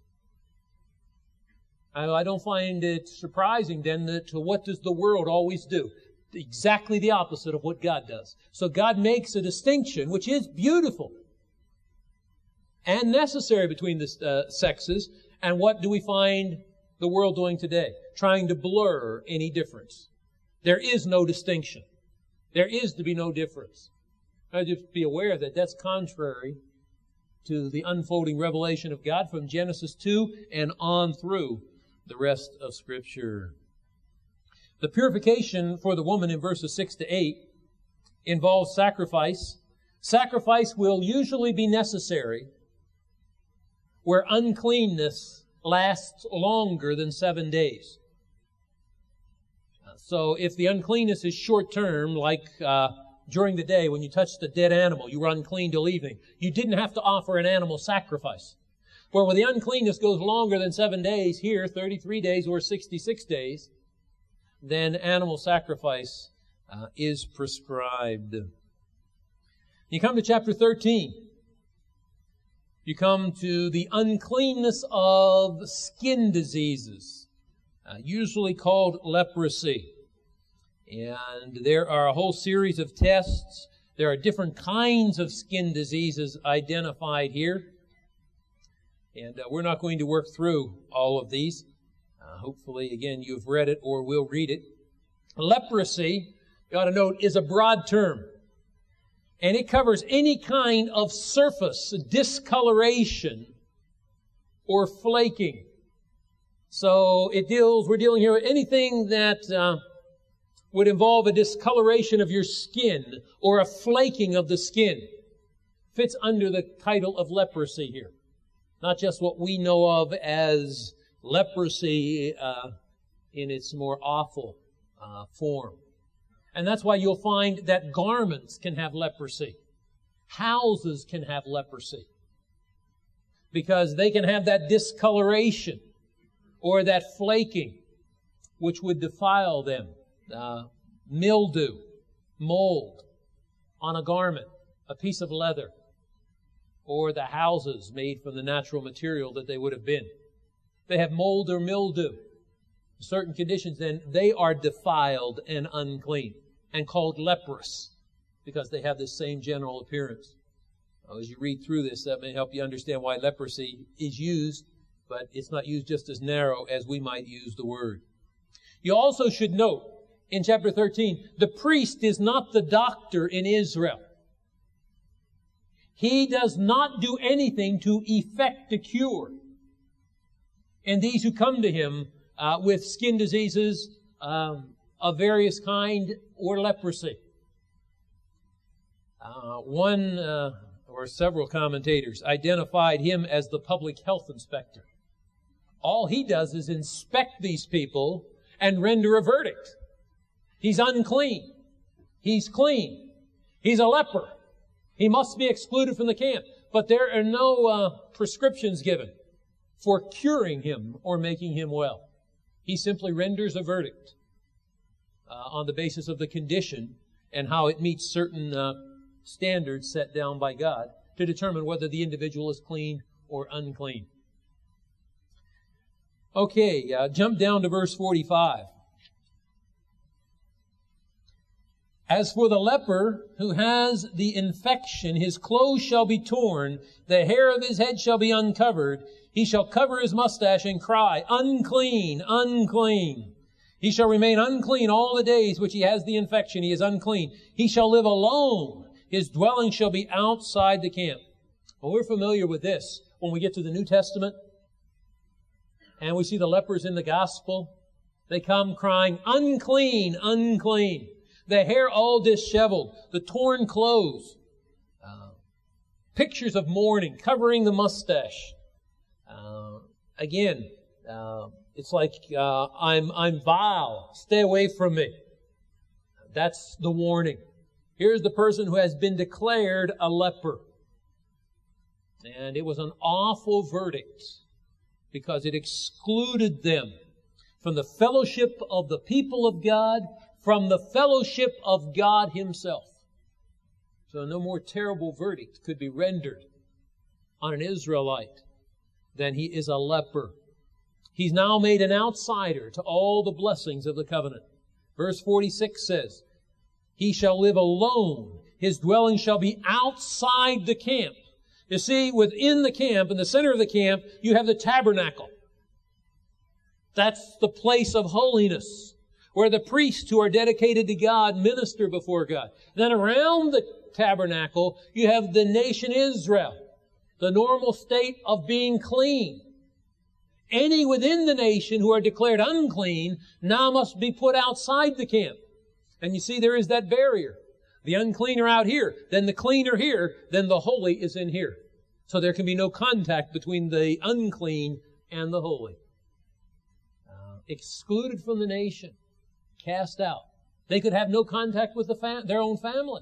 S1: I don't find it surprising then that what does the world always do? Exactly the opposite of what God does. So God makes a distinction, which is beautiful and necessary between the uh, sexes. And what do we find the world doing today? Trying to blur any difference. There is no distinction. There is to be no difference. I just be aware that that's contrary to the unfolding revelation of God from Genesis two and on through the rest of Scripture. The purification for the woman in verses six to eight involves sacrifice. Sacrifice will usually be necessary where uncleanness lasts longer than seven days. So if the uncleanness is short-term, like uh, during the day when you touched a dead animal, you were unclean till evening, you didn't have to offer an animal sacrifice. Where where the uncleanness goes longer than seven days, here, thirty-three days or sixty-six days, then animal sacrifice uh, is prescribed. You come to chapter thirteen. You come to the uncleanness of skin diseases, uh, usually called leprosy. And there are a whole series of tests. There are different kinds of skin diseases identified here. And uh, we're not going to work through all of these. Uh, hopefully, again, you've read it or will read it. Leprosy, you ought to note, is a broad term. And it covers any kind of surface discoloration or flaking. So it deals, we're dealing here with anything that uh, would involve a discoloration of your skin or a flaking of the skin. Fits under the title of leprosy here. Not just what we know of as leprosy uh, in its more awful uh, form. And that's why you'll find that garments can have leprosy. Houses can have leprosy. Because they can have that discoloration or that flaking which would defile them. Uh, mildew, mold on a garment, a piece of leather, or the houses made from the natural material that they would have been. They have mold or mildew. In certain conditions, then they are defiled and unclean and called leprous because they have this same general appearance. Now, as you read through this, that may help you understand why leprosy is used, but it's not used just as narrow as we might use the word. You also should note in chapter thirteen, the priest is not the doctor in Israel. He does not do anything to effect a cure. And these who come to him uh, with skin diseases um, of various kind or leprosy. Uh, one uh, or several commentators identified him as the public health inspector. All he does is inspect these people and render a verdict. He's unclean. He's clean. He's a leper. He must be excluded from the camp. But there are no uh, prescriptions given for curing him or making him well. He simply renders a verdict uh, on the basis of the condition and how it meets certain uh, standards set down by God to determine whether the individual is clean or unclean. Okay, uh, jump down to verse forty-five. As for the leper who has the infection, his clothes shall be torn, the hair of his head shall be uncovered. He shall cover his mustache and cry, unclean, unclean. He shall remain unclean all the days which he has the infection. He is unclean. He shall live alone. His dwelling shall be outside the camp. Well, we're familiar with this when we get to the New Testament and we see the lepers in the gospel. They come crying, unclean, unclean. The hair all disheveled, the torn clothes, uh, pictures of mourning, covering the mustache. Uh, again, uh, it's like uh, I'm I'm vile. Stay away from me. That's the warning. Here's the person who has been declared a leper, and it was an awful verdict because it excluded them from the fellowship of the people of God, from the fellowship of God Himself. So no more terrible verdict could be rendered on an Israelite than he is a leper. He's now made an outsider to all the blessings of the covenant. Verse forty-six says, he shall live alone. His dwelling shall be outside the camp. You see, within the camp, in the center of the camp, you have the tabernacle. That's the place of holiness, where the priests who are dedicated to God minister before God. Then around the tabernacle, you have the nation Israel, the normal state of being clean. Any within the nation who are declared unclean now must be put outside the camp. And you see, there is that barrier. The unclean are out here, then the clean are here, then the holy is in here. So there can be no contact between the unclean and the holy. Uh, excluded from the nation. cast out. They could have no contact with the fam- their own family.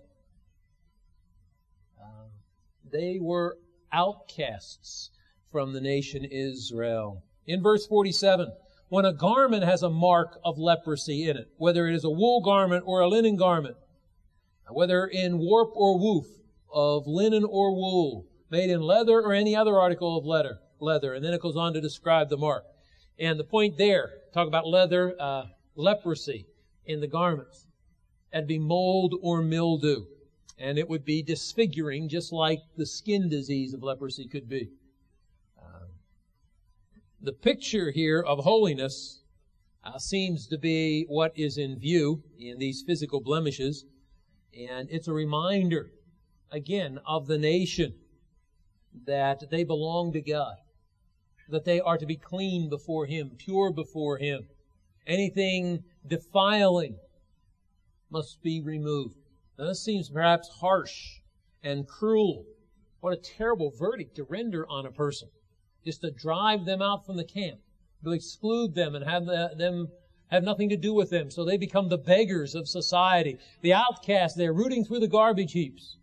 S1: Uh, they were outcasts from the nation Israel. In verse forty-seven, when a garment has a mark of leprosy in it, whether it is a wool garment or a linen garment, whether in warp or woof, of linen or wool, made in leather or any other article of leather, leather. And then it goes on to describe the mark. And the point there, talk about leather, uh, leprosy in the garments. That'd be mold or mildew. And it would be disfiguring, just like the skin disease of leprosy could be. Uh, the picture here of holiness uh, seems to be what is in view in these physical blemishes. And it's a reminder, again, of the nation that they belong to God, that they are to be clean before Him, pure before Him. Anything defiling must be removed. Now, this seems perhaps harsh and cruel. What a terrible verdict to render on a person, just to drive them out from the camp, to exclude them and have the, them have nothing to do with them, so they become the beggars of society, the outcasts. They're rooting through the garbage heaps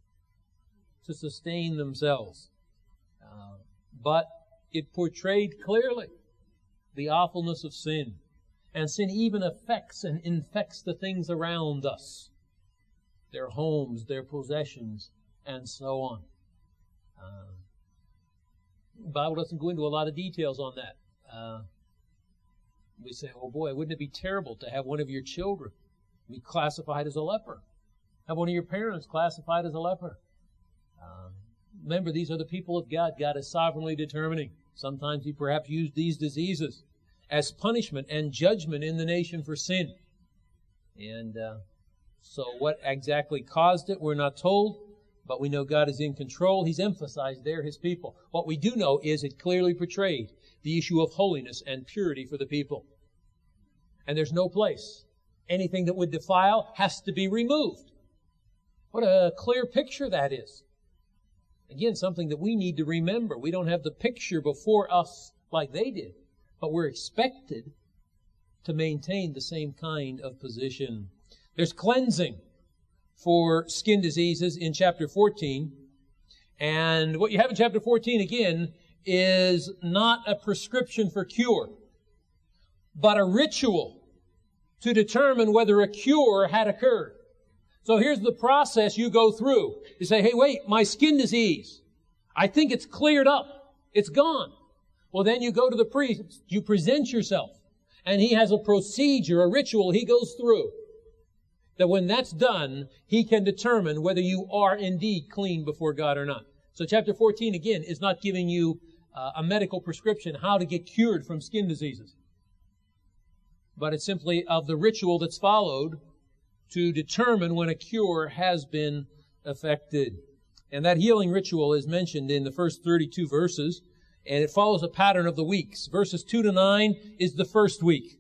S1: to sustain themselves. Uh, but it portrayed clearly the awfulness of sin. And sin even affects and infects the things around us, their homes, their possessions, and so on. Uh, the Bible doesn't go into a lot of details on that. Uh, we say, oh boy, wouldn't it be terrible to have one of your children be classified as a leper? Have one of your parents classified as a leper? Uh, remember, these are the people of God. God is sovereignly determining. Sometimes He perhaps used these diseases as punishment and judgment in the nation for sin. And uh, so what exactly caused it, we're not told, but we know God is in control. He's emphasized there His people. What we do know is it clearly portrayed the issue of holiness and purity for the people. And there's no place. Anything that would defile has to be removed. What a clear picture that is. Again, something that we need to remember. We don't have the picture before us like they did, but we're expected to maintain the same kind of position. There's cleansing for skin diseases in chapter fourteen. And what you have in chapter fourteen, again, is not a prescription for cure, but a ritual to determine whether a cure had occurred. So here's the process you go through. You say, hey, wait, my skin disease, I think it's cleared up. It's gone. Well, then you go to the priest, you present yourself, and he has a procedure, a ritual he goes through, that when that's done, he can determine whether you are indeed clean before God or not. So chapter fourteen, again, is not giving you uh, a medical prescription how to get cured from skin diseases, but it's simply of the ritual that's followed to determine when a cure has been effected. And that healing ritual is mentioned in the first thirty-two verses, and it follows a pattern of the weeks. Verses two to nine is the first week.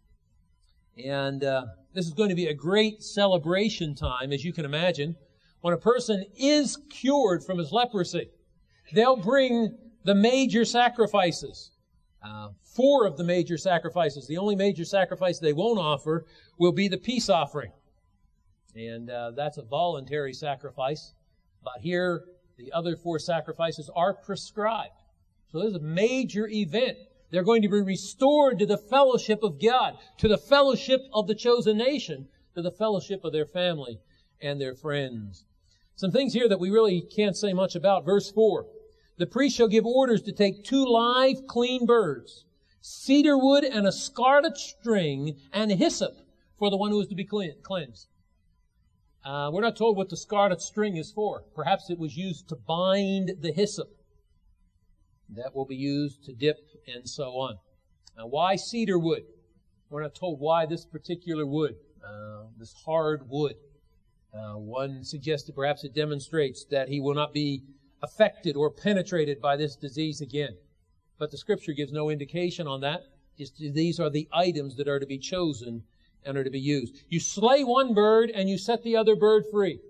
S1: And uh, this is going to be a great celebration time, as you can imagine. When a person is cured from his leprosy, they'll bring the major sacrifices. Uh, four of the major sacrifices. The only major sacrifice they won't offer will be the peace offering. And uh, that's a voluntary sacrifice. But here, the other four sacrifices are prescribed. So this is a major event. They're going to be restored to the fellowship of God, to the fellowship of the chosen nation, to the fellowship of their family and their friends. Some things here that we really can't say much about. Verse four. The priest shall give orders to take two live, clean birds, cedar wood and a scarlet string, and hyssop for the one who is to be cleansed. Uh, we're not told what the scarlet string is for. Perhaps it was used to bind the hyssop. That will be used to dip and so on. Now, why cedar wood? We're not told why this particular wood, uh, this hard wood. Uh, one suggested perhaps it demonstrates that he will not be affected or penetrated by this disease again. But the Scripture gives no indication on that. It's, these are the items that are to be chosen and are to be used. You slay one bird and you set the other bird free.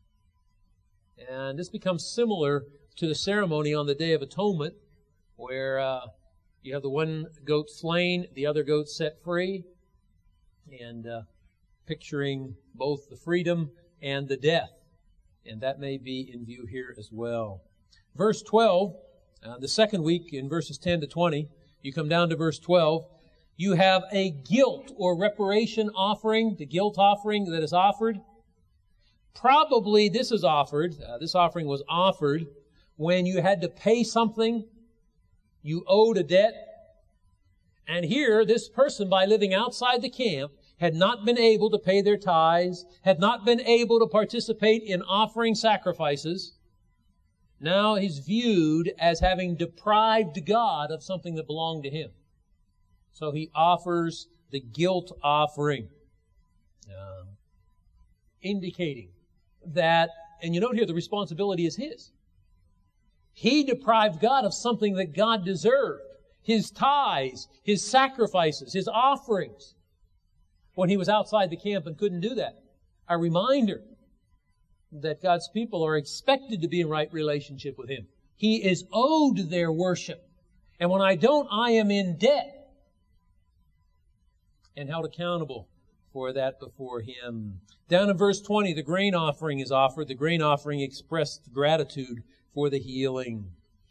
S1: And this becomes similar to the ceremony on the Day of Atonement, where uh, you have the one goat slain, the other goat set free. and uh, picturing both the freedom and the death. And that may be in view here as well. Verse twelve, uh, the second week in verses ten to twenty, you come down to verse twelve, you have a guilt or reparation offering, the guilt offering that is offered. Probably this is offered, uh, this offering was offered when you had to pay something, you owed a debt. And here, this person, by living outside the camp, had not been able to pay their tithes, had not been able to participate in offering sacrifices. Now he's viewed as having deprived God of something that belonged to him. So he offers the guilt offering, uh, indicating that, and you note here, the responsibility is his. He deprived God of something that God deserved. His tithes, his sacrifices, his offerings, when he was outside the camp and couldn't do that. A reminder that God's people are expected to be in right relationship with him. He is owed their worship. And when I don't, I am in debt and held accountable for that before him. Down in verse twenty, the grain offering is offered. The grain offering expressed gratitude for the healing.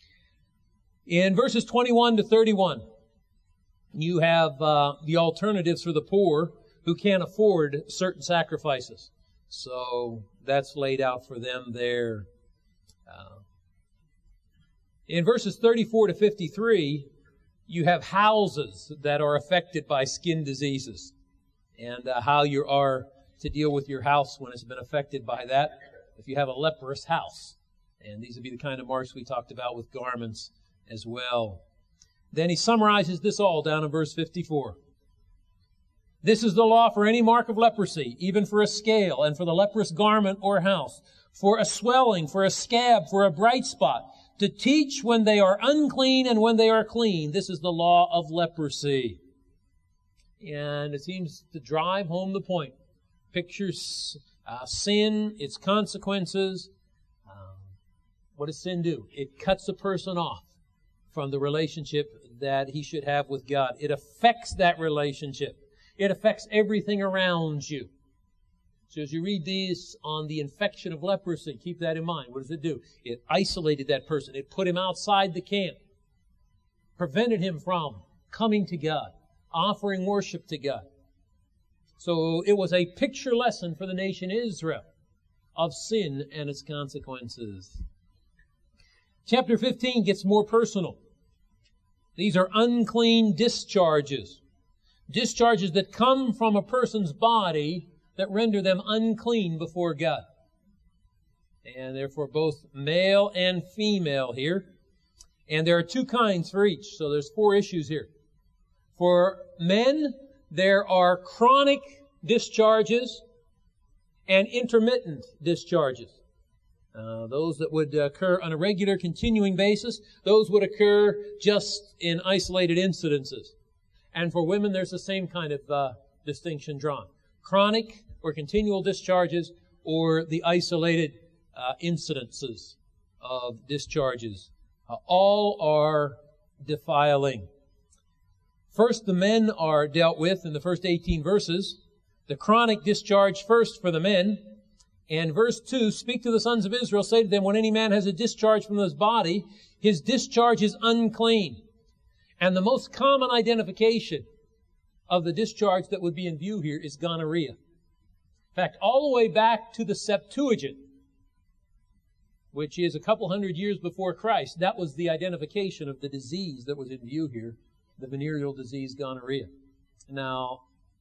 S1: In verses twenty-one to thirty-one, you have uh, the alternatives for the poor who can't afford certain sacrifices. So that's laid out for them there. Uh, in verses thirty-four to fifty-three, you have houses that are affected by skin diseases and uh, how you are to deal with your house when it's been affected by that. If you have a leprous house, and these would be the kind of marks we talked about with garments as well. Then he summarizes this all down in verse fifty-four. This is the law for any mark of leprosy, even for a scale, and for the leprous garment or house, for a swelling, for a scab, for a bright spot, to teach when they are unclean and when they are clean. This is the law of leprosy. And it seems to drive home the point. Pictures uh, sin, its consequences. Um, what does sin do? It cuts a person off from the relationship that he should have with God. It affects that relationship. It affects everything around you. So as you read these on the infection of leprosy, keep that in mind. What does it do? It isolated that person. It put him outside the camp. Prevented him from coming to God, offering worship to God. So it was a picture lesson for the nation Israel of sin and its consequences. Chapter fifteen gets more personal. These are unclean discharges. Discharges that come from a person's body that render them unclean before God. And therefore both male and female here. And there are two kinds for each. So there's four issues here. For men, there are chronic discharges and intermittent discharges. Uh, those that would occur on a regular, continuing basis, those would occur just in isolated incidences. And for women, there's the same kind of uh, distinction drawn. Chronic or continual discharges, or the isolated uh, incidences of discharges. Uh, all are defiling. First, the men are dealt with in the first eighteen verses. The chronic discharge first for the men. And verse two, speak to the sons of Israel, say to them, when any man has a discharge from his body, his discharge is unclean. And the most common identification of the discharge that would be in view here is gonorrhea. In fact, all the way back to the Septuagint, which is a couple hundred years before Christ, that was the identification of the disease that was in view here, the venereal disease gonorrhea. Now,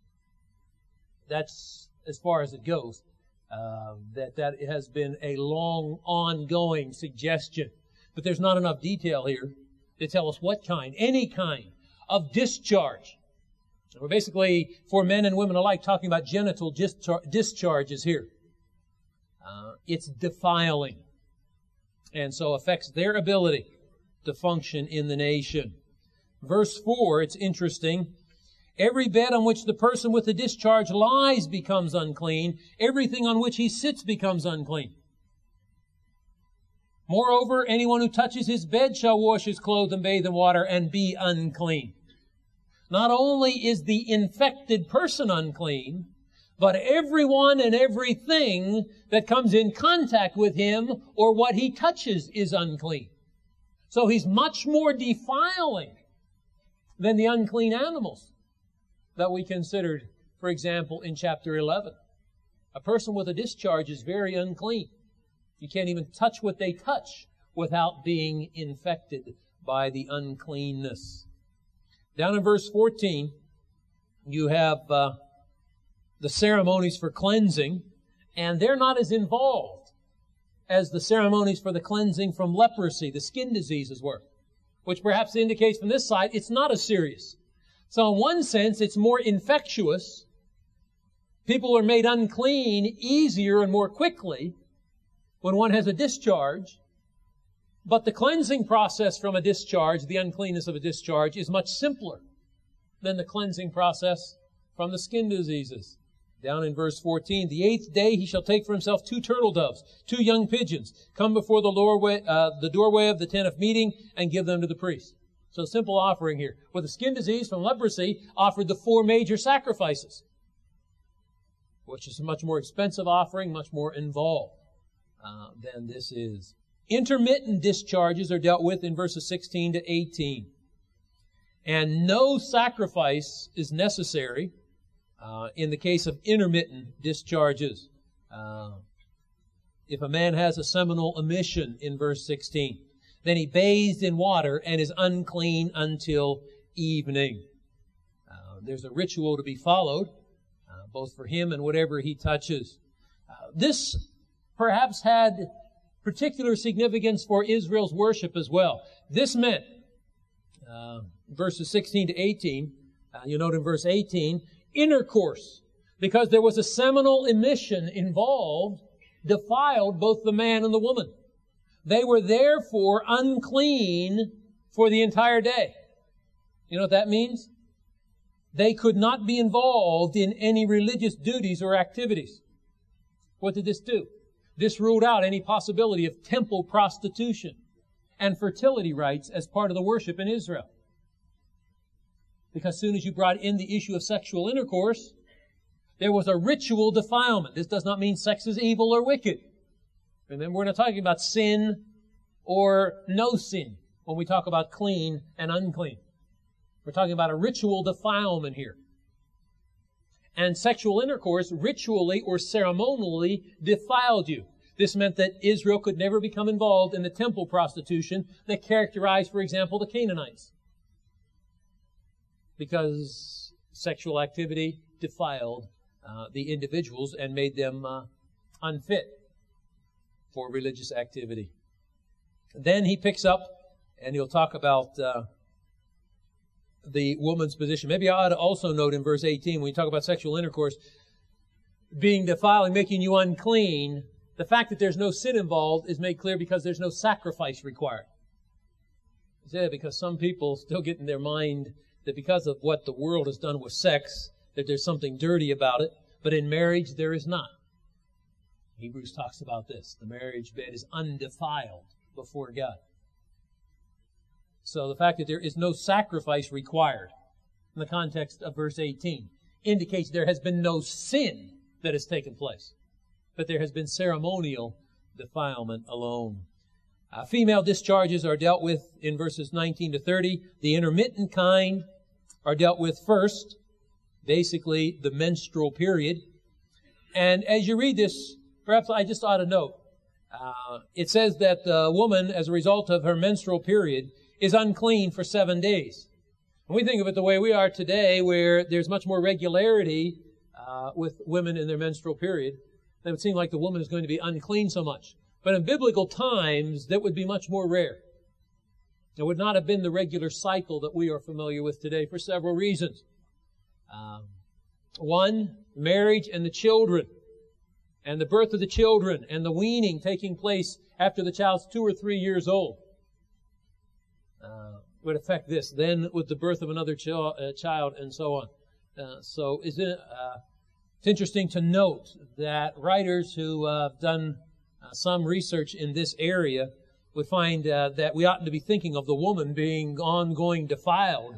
S1: that's as far as it goes. Uh, that that has been a long, ongoing suggestion. But there's not enough detail here to tell us what kind, any kind of discharge. So we're basically, for men and women alike, talking about genital dischar- discharges here. Uh, it's defiling, and so affects their ability to function in the nation. Verse four, it's interesting. Every bed on which the person with the discharge lies becomes unclean. Everything on which he sits becomes unclean. Moreover, anyone who touches his bed shall wash his clothes and bathe in water and be unclean. Not only is the infected person unclean, but everyone and everything that comes in contact with him or what he touches is unclean. So he's much more defiling than the unclean animals that we considered, for example, in chapter eleven. A person with a discharge is very unclean. You can't even touch what they touch without being infected by the uncleanness. Down in verse fourteen, you have uh, the ceremonies for cleansing, and they're not as involved as the ceremonies for the cleansing from leprosy, the skin diseases were, which perhaps indicates from this side it's not as serious. So in one sense, it's more infectious. People are made unclean easier and more quickly when one has a discharge. But the cleansing process from a discharge, the uncleanness of a discharge, is much simpler than the cleansing process from the skin diseases. Down in verse fourteen, the eighth day he shall take for himself two turtle doves, two young pigeons, come before the doorway, uh, the doorway of the tent of meeting, and give them to the priest. So simple offering here. With the skin disease from leprosy, offered the four major sacrifices, which is a much more expensive offering, much more involved uh, than this is. Intermittent discharges are dealt with in verses sixteen to eighteen. And no sacrifice is necessary uh, in the case of intermittent discharges. Uh, if a man has a seminal emission in verse sixteen, then he bathes in water and is unclean until evening. Uh, there's a ritual to be followed, uh, both for him and whatever he touches. Uh, this perhaps had particular significance for Israel's worship as well. This meant, uh, verses sixteen to eighteen, uh, you note in verse eighteen, intercourse, because there was a seminal emission involved, defiled both the man and the woman. They were therefore unclean for the entire day. You know what that means? They could not be involved in any religious duties or activities. What did this do? This ruled out any possibility of temple prostitution and fertility rites as part of the worship in Israel. Because as soon as you brought in the issue of sexual intercourse, there was a ritual defilement. This does not mean sex is evil or wicked. Remember, we're not talking about sin or no sin when we talk about clean and unclean. We're talking about a ritual defilement here. And sexual intercourse ritually or ceremonially defiled you. This meant that Israel could never become involved in the temple prostitution that characterized, for example, the Canaanites, because sexual activity defiled uh, the individuals and made them uh, unfit for religious activity. Then he picks up and he'll talk about uh, the woman's position. Maybe I ought to also note in verse eighteen, when you talk about sexual intercourse being defiling, making you unclean, the fact that there's no sin involved is made clear because there's no sacrifice required. Yeah, because some people still get in their mind that because of what the world has done with sex, that there's something dirty about it, but in marriage there is not. Hebrews talks about this. The marriage bed is undefiled before God. So the fact that there is no sacrifice required in the context of verse eighteen indicates there has been no sin that has taken place, but there has been ceremonial defilement alone. Uh, female discharges are dealt with in verses nineteen to thirty. The intermittent kind are dealt with first, basically the menstrual period. And as you read this, perhaps I just ought to note, uh, it says that the woman, as a result of her menstrual period, is unclean for seven days. When we think of it the way we are today, where there's much more regularity uh, with women in their menstrual period, it would seem like the woman is going to be unclean so much. But in biblical times, that would be much more rare. It would not have been the regular cycle that we are familiar with today for several reasons. Um, one, marriage and the children, and the birth of the children, and the weaning taking place after the child's two or three years old. Uh, would affect this. Then with the birth of another ch- uh, child and so on. Uh, so is it, uh, it's interesting to note that writers who uh, have done uh, some research in this area would find uh, that we oughtn't to be thinking of the woman being ongoing defiled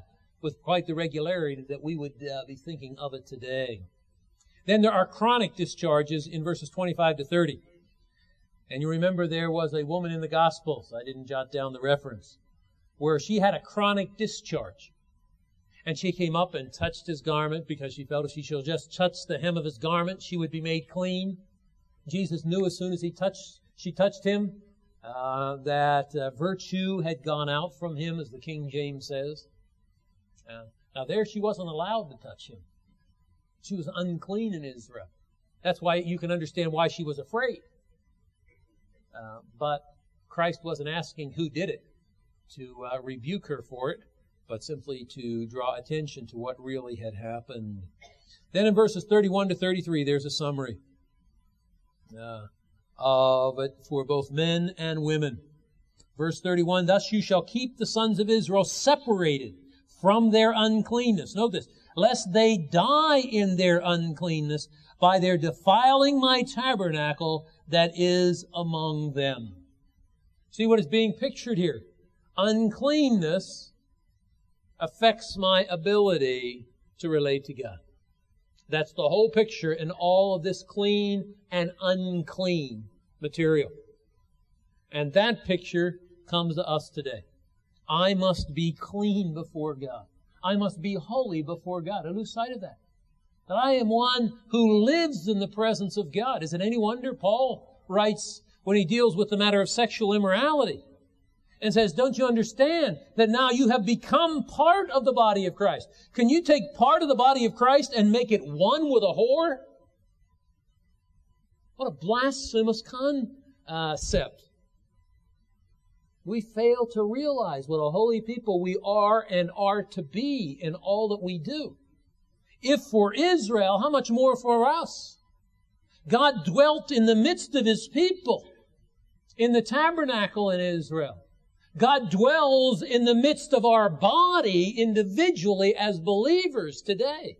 S1: with quite the regularity that we would uh, be thinking of it today. Then there are chronic discharges in verses twenty-five to thirty. And you remember there was a woman in the Gospels, I didn't jot down the reference, where she had a chronic discharge. And she came up and touched his garment because she felt if she shall just touch the hem of his garment, she would be made clean. Jesus knew as soon as he touched, she touched him uh, that uh, virtue had gone out from him, as the King James says. Uh, now there she wasn't allowed to touch him. She was unclean in Israel. That's why you can understand why she was afraid. Uh, but Christ wasn't asking who did it to uh, rebuke her for it, but simply to draw attention to what really had happened. Then in verses thirty-one to thirty-three, there's a summary uh, of it for both men and women. Verse thirty-one, thus you shall keep the sons of Israel separated from their uncleanness. Note this, lest they die in their uncleanness by their defiling my tabernacle that is among them. See what is being pictured here? Uncleanness affects my ability to relate to God. That's the whole picture in all of this clean and unclean material. And that picture comes to us today. I must be clean before God. I must be holy before God. Don't lose sight of that. That I am one who lives in the presence of God. Is it any wonder Paul writes when he deals with the matter of sexual immorality and says, don't you understand that now you have become part of the body of Christ? Can you take part of the body of Christ and make it one with a whore? What a blasphemous concept. We fail to realize what a holy people we are and are to be in all that we do. If for Israel, how much more for us? God dwelt in the midst of His people, in the tabernacle in Israel. God dwells in the midst of our body individually as believers today.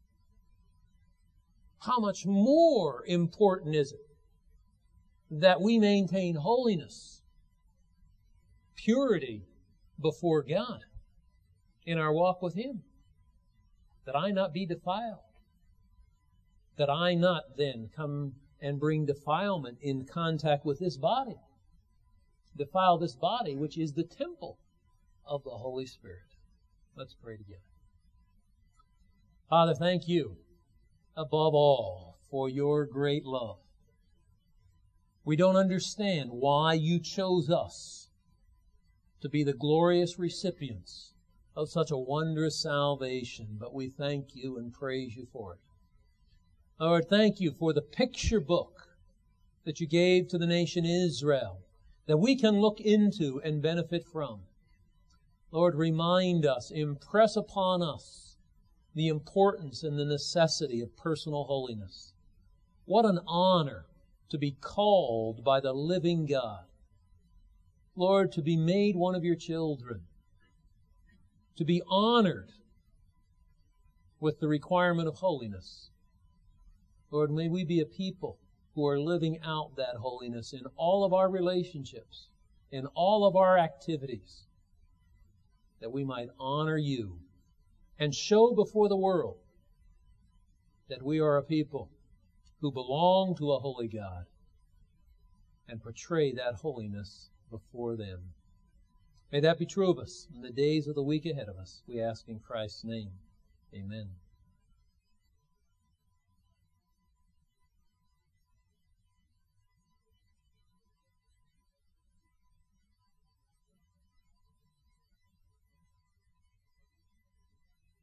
S1: How much more important is it that we maintain holiness, purity before God in our walk with Him? That I not be defiled. That I not then come and bring defilement in contact with this body. Defile this body, which is the temple of the Holy Spirit. Let's pray together. Father, thank you above all for your great love. We don't understand why you chose us to be the glorious recipients of such a wondrous salvation, but we thank you and praise you for it. Lord, thank you for the picture book that you gave to the nation Israel that we can look into and benefit from. Lord, remind us, impress upon us the importance and the necessity of personal holiness. What an honor to be called by the living God. Lord, to be made one of your children. To be honored with the requirement of holiness. Lord, may we be a people who are living out that holiness in all of our relationships, in all of our activities, that we might honor you and show before the world that we are a people who belong to a holy God and portray that holiness before them. May that be true of us in the days of the week ahead of us. We ask in Christ's name. Amen.